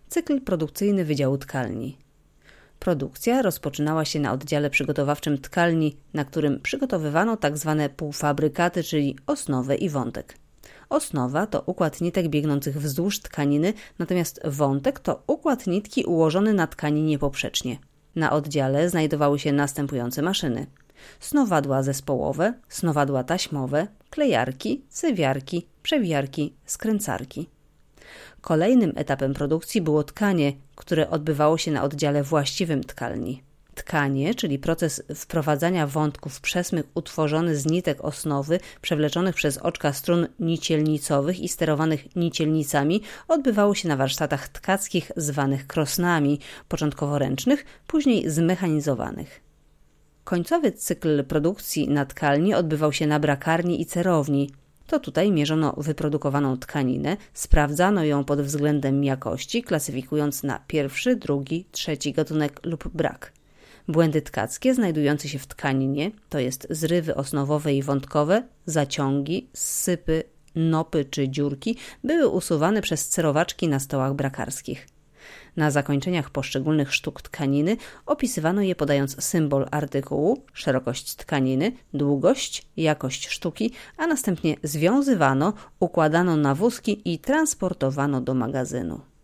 Cykl produkcyjny Wydziału Tkalni. Produkcja rozpoczynała się na oddziale przygotowawczym tkalni, na którym przygotowywano tzw. półfabrykaty, czyli osnowę i wątek. Osnowa to układ nitek biegnących wzdłuż tkaniny, natomiast wątek to układ nitki ułożony na tkaninie poprzecznie. Na oddziale znajdowały się następujące maszyny: snowadła zespołowe, snowadła taśmowe, klejarki, cewiarki, przewijarki, skręcarki. Kolejnym etapem produkcji było tkanie, które odbywało się na oddziale właściwym tkalni. Tkanie, czyli proces wprowadzania wątków w przesmyk utworzony z nitek osnowy przewleczonych przez oczka strun nicielnicowych i sterowanych nicielnicami, odbywało się na warsztatach tkackich zwanych krosnami, początkowo ręcznych, później zmechanizowanych. Końcowy cykl produkcji na tkalni odbywał się na brakarni i cerowni. To tutaj mierzono wyprodukowaną tkaninę, sprawdzano ją pod względem jakości, klasyfikując na pierwszy, drugi, trzeci gatunek lub brak. Błędy tkackie znajdujące się w tkaninie, to jest zrywy osnowowe i wątkowe, zaciągi, zsypy, nopy czy dziurki, były usuwane przez cerowaczki na stołach brakarskich. Na zakończeniach poszczególnych sztuk tkaniny opisywano je podając symbol artykułu, szerokość tkaniny, długość, jakość sztuki, a następnie związywano, układano na wózki i transportowano do magazynu.